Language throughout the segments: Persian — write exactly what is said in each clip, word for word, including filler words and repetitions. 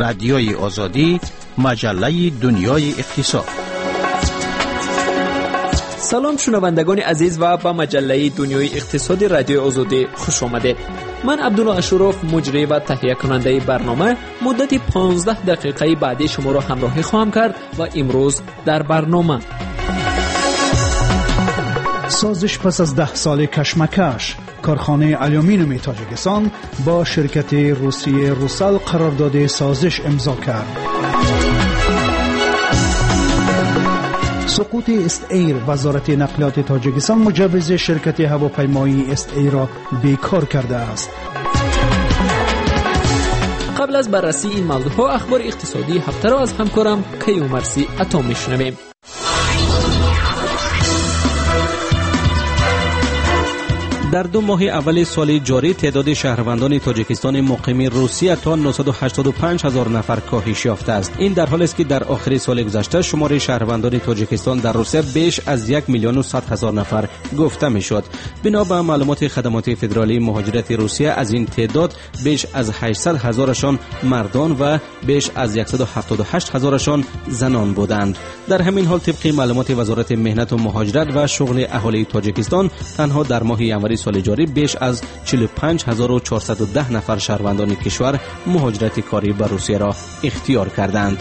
رادیوی آزادی، مجله دنیای اقتصاد. سلام شنوندگان عزیز و به مجله دنیای اقتصادی رادیوی آزادی خوش آمدید. من عبدالله اشرف، مجری و تهیه کننده برنامه، مدت پانزده دقیقه بعدی شما را همراهی خواهم کرد و امروز در برنامه سازش پس از ده سال کشمکش، کارخانه آلومینیوم تاجیکستان با شرکت روسی روسال قرارداد سازش امضا کرد. سقوط است ایر، وزارت نقلیات تاجیکستان مجوز شرکت هواپیمایی است ایر را بیکار کرده است. قبل از بررسی این موضوعها اخبار اقتصادی هفته را از همکارم کیومرثی عطا میشنویم. در دو ماه اول سال جاری تعداد شهروندان تاجیکستان مقیم روسیه تا نهصد و هشتاد و پنج هزار نفر کاهش یافته است. این در حالی است که در آخر سال گذشته شمار شهروندان تاجیکستان در روسیه بیش از یک میلیون و صد هزار نفر گفته میشد. بنا به معلومات خدمات فدرالی مهاجرت روسیه، از این تعداد بیش از هشتصد هزارشان مردان و بیش از صد و هفتاد و هشت هزارشان زنان بودند. در همین حال طبق معلومات وزارت مهنت و مهاجرت و شغل اهالی تاجیکستان، تنها در ماه ینوری سال جاری بیش از چهل و پنج هزار و چهارصد و ده نفر شهروندان کشور مهاجرت کاری به روسیه را اختیار کردند.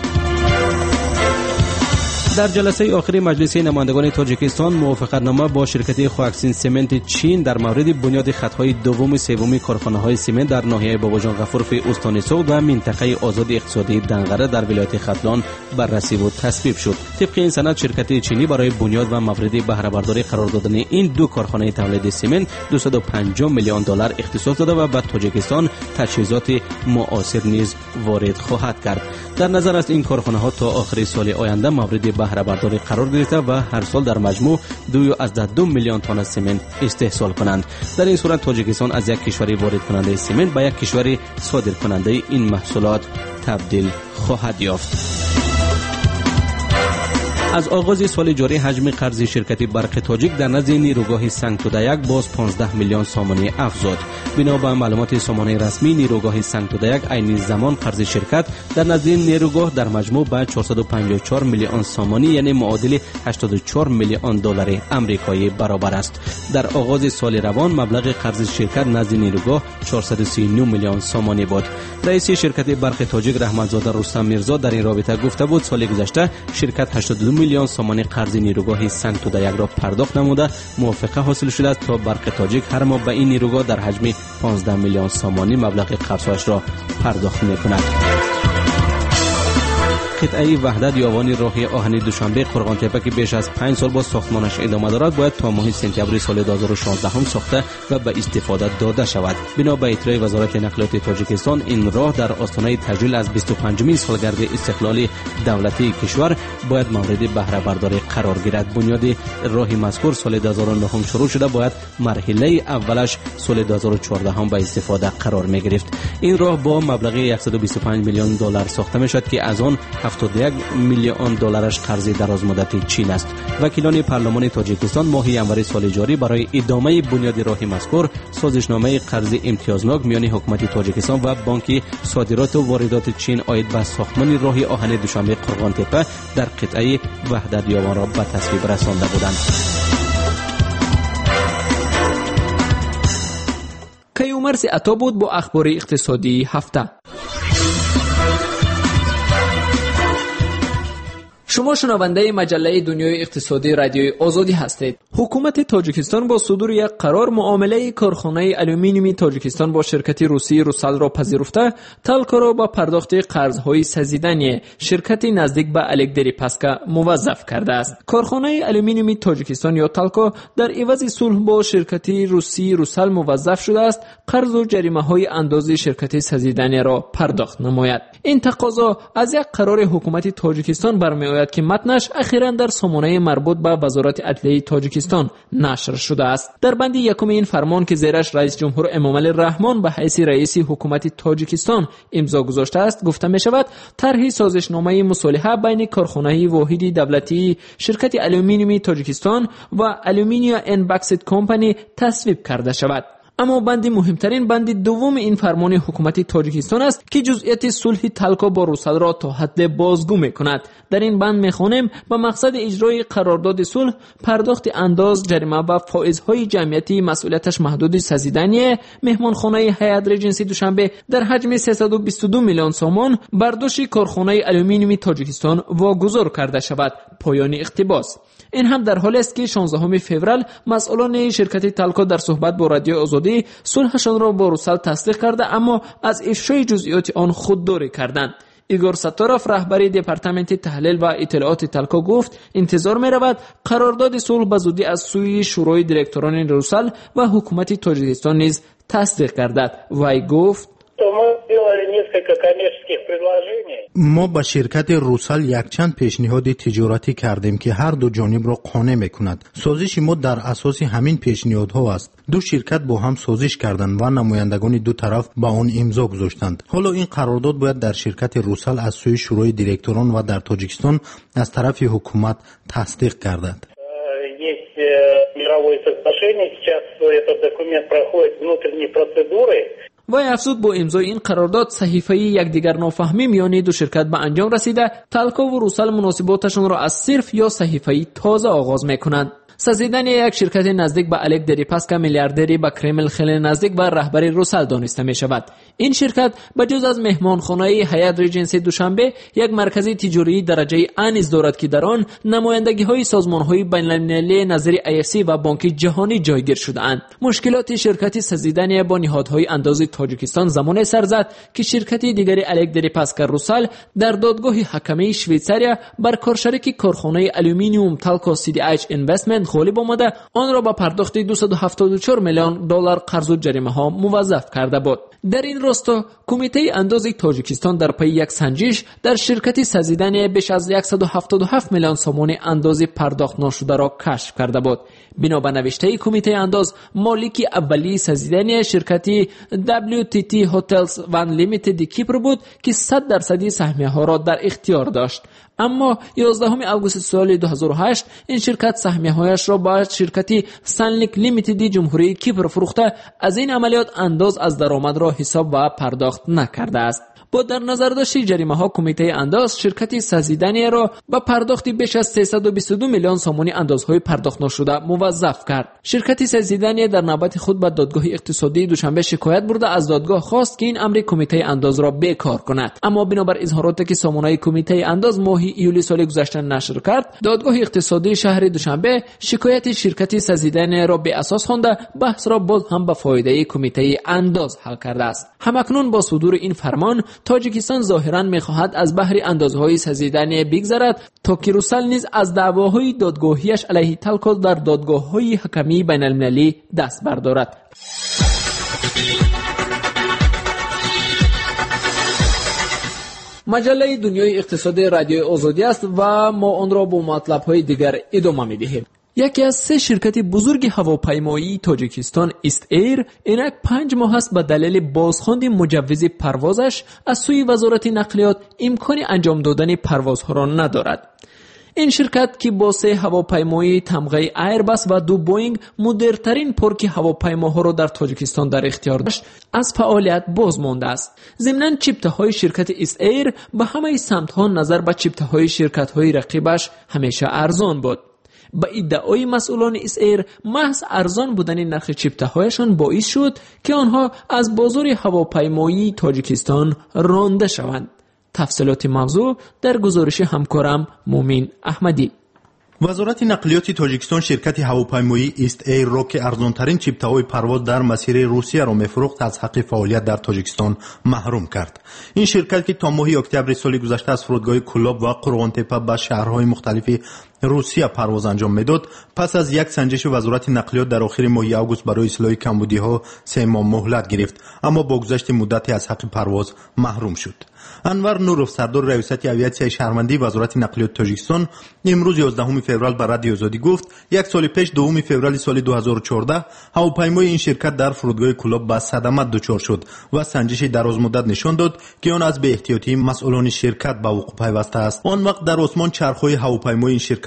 در جلسه آخری مجلس نمایندگان تاجیکستان موافقتنامه با شرکت خواکسین سمنت چین در مورد بنیاد خطهای دوم و سوم کارخانه‌های سمنت در ناحیه باباجان غفورف استان سوق و منطقه آزاد اقتصادی دنغره در ولایت ختلان بررسی و تصویب شد. طبق این سند، شرکت چینی برای بنیاد و مورد بهره برداری قرار دادن این دو کارخانه تولید سمنت دویست و پنجاه میلیون دلار اختصاص داده و به تاجیکستان تجهیزات معاصر نیز وارد خواهد کرد. در نظر است این کارخانه‌ها تا آخر سال آینده مورد بهره برداری قرار گرفته و هر سال در مجموع دو از دو میلیون تن سمنت استحصال کنند. در این صورت تاجیکستان از یک کشور وارد کننده سمنت به یک کشور صادر کننده این محصولات تبدیل خواهد یافت. از آغاز سال جاری حجم قرض شرکت برق تاجیک در نزد نیروگاه سنگتودایک باز پانزده میلیون سامانی افزود. بنا به معلومات سامانه رسمی، نیروگاه سنگتودایک عین زمان قرض شرکت در نزد نیروگاه در مجموع به چهارصد و پنجاه و چهار میلیون سامانی یعنی معادل هشتاد و چهار میلیون دلار آمریکایی برابر است. در آغاز سال روان مبلغ قرض شرکت نزد نیروگاه چهارصد و سی و نه میلیون سامانی بود. رئیس شرکت برق تاجیک رحمتزاده رستم میرزا در این رابطه گفته بود سال گذشته شرکت هشتاد و دو میلیون سامانی قرض نیروگاه سنگتودایک را پرداخت نموده موافقه حاصل شده است تا برق تاجیک هر ماه به این نیروگاه در حجم پانزده میلیون سامانی مبلغ قرضش را پرداخت می‌کند. قطعه وحدت یاوانی راه آهنی دوشنبه قرغان‌تپه که بیش از پنج سال با ساختمانش ادامه دارد باید تا ماه سپتامبر سال دو هزار و شانزده هم ساخته و به استفاده داده شود. بنا به اطلاع وزارت نقلیات تاجیکستان، این راه در آستانه تجلیل از بیست و پنجمین سالگرد استقلال دولتی کشور باید مورد بهره برداری قرار گیرد. بنیاد راه مذکور سال دو هزار و نه هم شروع شده، باید مرحله اولش سال دو هزار و چهارده هم به استفاده قرار می گرفت. این راه با مبلغ صد و بیست و پنج میلیون دلار ساخته می شد که از آن هفتاد و یک میلیون دلارش قرض دراز مدت چین است. وکیلان پارلمان تاجیکستان ماه ینوری سال جاری برای ادامه بنیاد راه مذکور سازشنامه قرض امتیازناک میان حکومت تاجیکستان و بانک صادرات و واردات چین عاید به ساختمان راه آهن دوشنبه قرغان‌تپه در قطعه وحدت یاوان را به تصویب رسانده بودند. کیومرثی عطا بود با اخبار اقتصادی هفته. شما شنونده مجله دنیای اقتصادی رادیوی آزادی هستید. حکومت تاجیکستان با صدور یک قرار معامله کارخانه آلومینیوم تاجیکستان با شرکت روسی روسال را پذیرفته، تالکو را با پرداخت قرض‌های سزیدنی شرکت نزدیک به الکدریپاسکا موظف کرده است. کارخانه آلومینیوم تاجیکستان یا تالکو در عوض صلح با شرکت روسی روسال موظف شده است قرض و جریمه‌های اندازه شرکت سزیدنی را پرداخت نماید. این تقاضا از یک قرار حکومت تاجیکستان برمی‌آید که متنش اخیراً در سامانه مربوط به وزارت عدلیه تاجیکستان نشر شده است. در بند یکم این فرمان که زیرش رئیس جمهور امامعلی رحمان به حیث رئیس حکومت تاجیکستان امضا گذاشته است، گفته می شود طرح سازشنامه مصالحه بین کارخانه واحدی دولتی شرکت آلومینیوم تاجیکستان و آلومینیا ان باکسایت کمپانی تصویب کرده شود. اما بند مهمترین بند دوم این فرمان حکومت تاجیکستان است که جزئیات صلح تالکو با روسل را تا حد بازگو می‌کند. در این بند می‌خوانیم با مقصد اجرای قرارداد صلح پرداخت انداز جریمه و فائزهای جمعیتی مسئولیتش محدود سازیدنی مهمانخانه هیئت رجنسی دوشنبه در حجم سیصد و بیست و دو میلیون سومان برداشت کارخانه آلومینیوم تاجیکستان واگذار کرده شود. پایان اقتباس. این هم در حالی است که شانزدهم فوریه مسئولان شرکت تالکو در صحبت با رادیو آزادی صلحشان را با روسل تصدیق کرده اما از افشای جزئیات آن خودداری کردند. ایگور ساتاروف رهبر دپارتمنت تحلیل و اطلاعات تالکو گفت انتظار می رود قرارداد صلح به زودی از سوی شورای دیرکتوران روسل و حکومت تاجیکستان نیز تصدیق گردد. وی گفت ما با شرکت روسل یک چند پیشنهاد تجارتی کردیم که هر دو جانب را قانع میکند. سازش ما در اساس همین پیشنهادها است. دو شرکت با هم سازش کردند و نمایندگان دو طرف با آن امضا گذاشتند. حالا این قرارداد باید در شرکت روسل از سوی شورای دیرکتوران و در تاجیکستان از طرف حکومت تصدیق گردد. Есть мировое соглашение, сейчас этот документ проходит внутренние процедуры. وی افزود با امضای این قرارداد صحیفه یکدیگر نافهمی میان دو شرکت به انجام رسیده. تالکو و روسل مناسباتشان را از صرف یا صحیفه تازه آغاز میکنند. سازیدن یک شرکت نزدیک به الک دریپاسکا میلیاردری با کرمل خیلی نزدیک به رهبر روسل دانسته می شود. این شرکت بجز از مهمانخانه هیئت رجنسی دوشنبه یک مرکز تجاری درجه A نیز دارد که در آن نمایندگی های سازمان های بین المللی نظیر آی اف سی و بانک جهانی جایگیر شده اند. مشکلات شرکت سازیدن با نهادهای اندازه تاجیکستان زمانی سر زد که شرکت دیگری الک دریپاسکا روسل در دادگاه حکمی شویتزاریا بر کارشریک کارخانه آلومینیوم تالکو سی دی اچ اینوستمنت غالب آمده آن را با پرداخت دویست و هفتاد و چهار میلیون دلار قرض و جریمه ها موظف کرده بود. در این راستا کمیته اندازه تاجیکستان در پی یک سنجش در شرکت سازیدن بیش از صد و هفتاد و هفت میلیون سوم اندازه پرداخت نشده را کشف کرده بود. بنا به نوشته کمیته انداز مالک اولی سازیدن شرکت دبلیو تی تی هتلز و لیمیتد کیپر بود که صد درصدی سهمیه ها را در اختیار داشت. اما یازدهم آگوست سال دو هزار و هشت این شرکت سهمیه هایش را با شرکت سنلیک لیمیتد جمهوری کیپر فروخته از این عملیات انداز از درآمد را حساب و پرداخت نکرده است. با در نظر داشت جریمه ها کمیته انداز شرکت سازیدنی را با پرداخت بیش از سیصد و بیست و دو میلیون سوم اندازهای پرداخت نشده موظف کرد. شرکت سازیدنی در نوبت خود به دادگاه اقتصادی دوشنبه شکایت برده از دادگاه خواست که این امر کمیته انداز را بیکار کند. اما بنابر اظهاراتی که سامانه کمیته انداز ماه ایولی سال گذشته نشر کرد، دادگاه اقتصادی شهر دوشنبه شکایت شرکت سازیدنی را بی اساس خوانده بحث را باز هم به فایده کمیته انداز حل کرده است. همکنون با صدور این فرمان تاجیکستان ظاهراً می‌خواهد از بحر اندازهای سازیدنی بگذرد تا که روسل نیز از دعواهای دادگاهیش علیه تالکو در دادگاه‌های حکمی بین المللی دست بردارد. مجله دنیای اقتصادی رادیو آزادی است و ما آن را با مطلب‌های دیگر ادامه می‌دهیم. یکی از سه شرکت بزرگ هواپیمایی تاجیکستان ایست ایر اینک پنج ماه است به دلیل بازخواند مجوز پروازش از سوی وزارت نقلیات امکان انجام دادن پروازها را ندارد. این شرکت که با سه هواپیمای تمغه ایرباس و دو بوینگ مدرن‌ترین پارک هواپیماها را در تاجیکستان در اختیار داشت از فعالیت باز مانده است. ضمناً چیپته‌های شرکت ایست ایر به همه سمت‌ها نظر به چیپته‌های شرکت‌های رقیبش همیشه ارزان بود. با ادعای مسئولان ایست ایر محض ارزان بودن نرخ چیپته‌هایشان باعث شد که آنها از بازار هواپیمایی تاجیکستان رانده شوند. تفصیلات موضوع در گزارش همکارم مومین احمدی. وزارت نقلیات تاجیکستان شرکت هواپیمایی ایست ایر را که ارزانترین چیپته‌های پرواز در مسیر روسیه را می‌فروخت از حق فعالیت در تاجیکستان محروم کرد. این شرکت که تا ماه اکتبر سال گذشته از فرودگاه کلاب و قرغانتپه به شهرهای مختلف روسیه پرواز انجام میداد، پس از یک سنجش وزارت نقلیات در آخر ماه آگوست برای اصلاح کمبودی‌ها سه ماه مهلت گرفت، اما با گذشت مدتی از حق پرواز محروم شد. انور نورов سردار ریاست اویاسیای شهروندی وزارت نقلیات تاجیکستان امروز یازدهم فوریه بر رادیو آزادی گفت یک سال پیش دوم فوریه سال دو هزار و چهارده هواپیمای این شرکت در فرودگاه کلاب به صدمه دچار شد و سنجش دراز مدت نشان داد که آن از بی احتیاطی مسئولان شرکت به وقوع پیوسته است. آن وقت در آسمان چرخهای هواپیمای این شرکت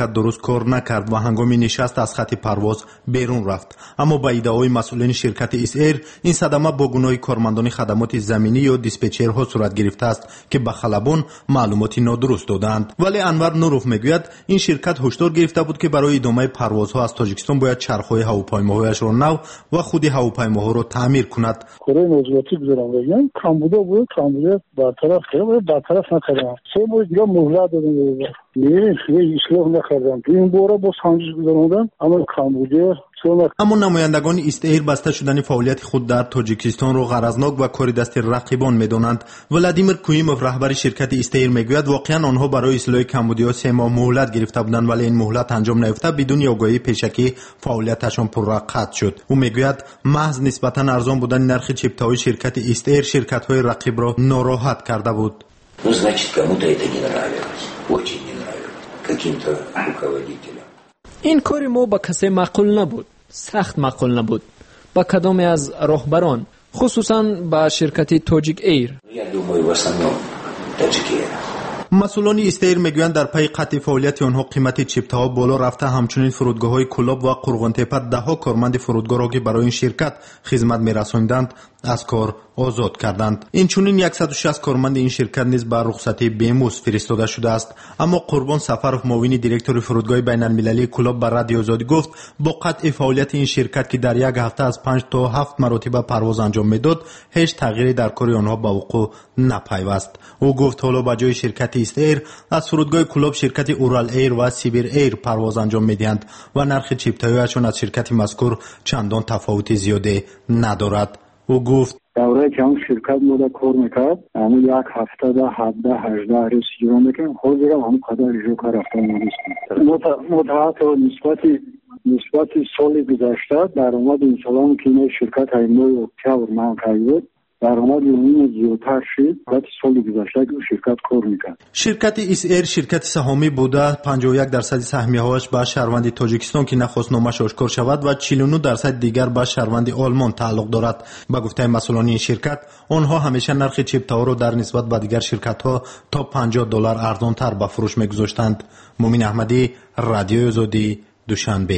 شرکت درست کار نکرد و هنگام نشست از خط پرواز بیرون رفت. اما با ادعای مسئولین شرکت ایس ایر این صدمه با گناه کارمندان خدمات زمینی یا دیسپچرها صورت گرفته است که به خلبان معلوماتی نادرست دادند. ولی انور نوروف میگوید این شرکت هشدار گرفته بود که برای ادامه پروازها از تاجیکستان باید چرخهای هواپیماهایش را نو و خود هواپیماها را تعمیر کند. کره موضوعاتی گذارم بگم کامبودا بود کامبودا برطرف کرد برطرف نکردم سه ماه دیگه مهلت دادم میریم خیلی اصلاح نکردم این بارا با سنجش گذاروندم اما کامبودا. اما نمایندگان ایست ایر بسته شدن فعالیت خود در تاجیکستان را غرضناک و کار دست رقیبان می‌دانند. ولادیمیر کویموف رهبر شرکت ایست ایر میگوید واقعا آنها برای اصلاح کمبودیا سه ماه مهلت گرفته بودند ولی این مهلت انجام نیافته بدون آگاهی پیشکی فعالیتشان پررقت شد. او میگوید محض نسبتا ارزان بودن نرخ چپتاهای شرکت ایست ایر شرکت‌های رقیب را ناراحت کرده بود. Ну, значит, кому-то это не нравилось. Очень не нравилось. Каким-то руководителям. این کار ما با کسی معقول نبود. سخت معقول نبود. با کدام از راهبران خصوصا با شرکت تاجیک ایر. Я думаю, в основном Таджик Эйр. مسئولان ایست ایر میگویند در پی قطع فعالیت آنها قیمت چپتاها بالا رفته همچنین فرودگاه‌های کلاب و قرغن‌تپه ده ها کارمند فرودگاه را که برای این شرکت خدمت می‌رساندند از کار آزاد کردند. این چنین صد و شصت کارمند این شرکت نیز به رخصتی بیموز فرستاده شده است. اما قربان سفرов معاون دیرکتور فرودگاه بین‌المللی کلاب به رادیو آزادی گفت با قطع فعالیت این شرکت که در یک هفته از پنج تا هفت مرتبه پرواز انجام میداد هیچ تغییری در کار آنها به وقوع نپیوست. او گفت حالا به جای شرکت ایست ایر از فرودگاه کلاب شرکت اورال ایر و سیبیر ایر پرواز انجام میدهند و نرخ چپتایی‌هایشان از شرکت مذکور چندان تفاوت زیاده ندارد. او گفت دوره که اون شرکت مودا کار میکرد اما یک هفته ده هفته هجده ریس جیران میکنم خود دیگه هم قدر جو کار رفته نیست مدعات و نسبتی نسبتی سالی گذشته در اومد این سالان که این شرکت های نوی اکتبر من کرد در اومد این زیادتر شد وقتی سالی گذشته که شرکت کار میکرد. شرکت ایس ایر شرکت سهامی بوده پنجاه و یک درصد سهمیه‌هاش به شهروند تاجیکستان که نخواست نامش آشکار شود و چهل و نه درصد دیگر به شهروند آلمان تعلق دارد. به گفته مسئولان این شرکت آنها همیشه نرخ چپتاها را در نسبت به دیگر شرکت‌ها تا پنجاه دلار ارزان‌تر به فروش می‌گذاشتند. مومن احمدی، رادیو آزادی، دوشنبه.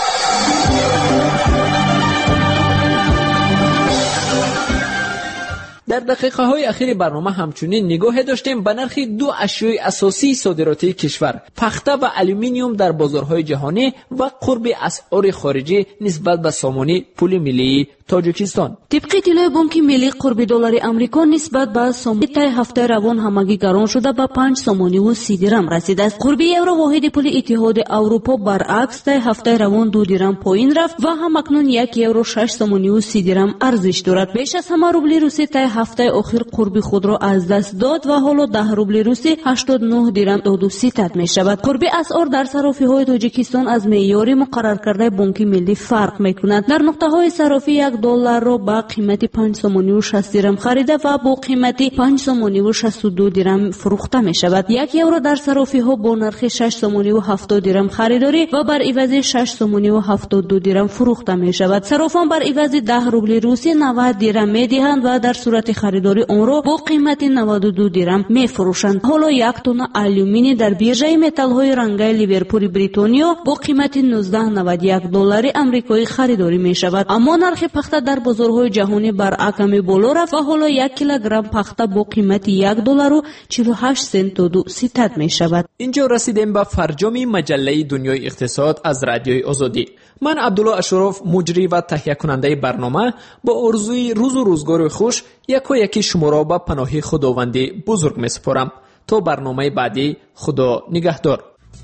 در دقیقه های اخیر برنامه همچنین نگاه داشتیم به نرخ دو اشیاء اساسی صادراتی کشور پخته و الومینیوم در بازارهای جهانی و قرب اسعار خارجی نسبت به سامانه پول ملی تاجیکستان. طبق اطلاع بانک ملی قرب دلار آمریکا نسبت به سامانه طی هفته روان همگی گران شده به پنج سامانه و سی درم رسیده است. قرب یورو واحد پول اتحاد اروپا برعکس طی هفته روان دو درم پایین رفت و همکنون یک یورو شش سامانه و سی درم ارزش دارد. بیش از همه روبل روسی طی هفته اخیر قرب خود را از دست داد و حالا ده روبل روسی هشتاد و نه درم دو ستد می شود. قرب اسعار در صرافی های تاجیکستان از معیار مقرر کرده بانک ملی فرق می کند. در نقطه های صرافی یک دلار را با قیمت پنج سامانه و شصت درم خریده و با قیمت پنج سامانه و شصت و دو درم فروخته می شود. یک یورو در صرافی ها با نرخ شش سامانه و هفتاد درم خریداری و بر عوض شش سامانه و هفتاد و دو درم فروخته می شود. صرافان بر عوض ده روبل روسی نود درم می دهند و در صورت خریداری آن را با قیمت نود و دو درم می فروشند. حالا یک تن الومینی در بیرژه متال های رنگی لیورپول بریتانیا با قیمت نوزده و نود و یک دلار آمریکایی خریداری می شود. اما نرخ پخته در بازارهای جهانی برعکس بالا رفت و حالا یک کیلوگرم پخته با قیمت یک دلار و چهل و هشت سنت و دو ستد می شود. اینجا رسیدیم به فرجام مجله دنیای اقتصاد از رادیوی آزادی. من عبدالله اشرف مجری و تهیه کننده برنامه با آرزوی روز و روزگار خوش یک و یکی شما را به پناه خداوند بزرگ می سپارم. تا برنامه بعدی، خدا نگهدار.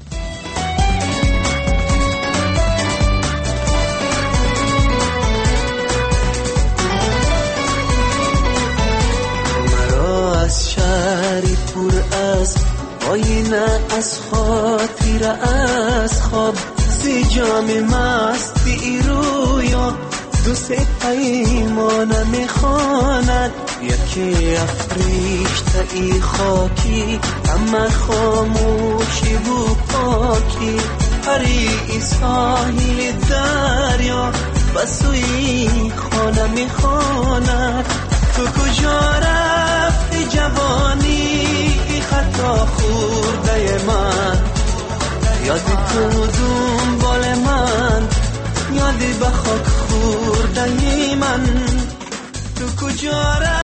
از شهری پر از آینه از خاطر از خواب سی جام مست بی رویا دو سه پیمانه میخواند یکی افریشته ای خاکی اما خاموشی و پاکی پری ساحل دریا بسوی خانه میخواند تو کجا رفتی جوانی خطا خورده من یادی تو دنبال من، یادی به خاک خورده من، تو کجا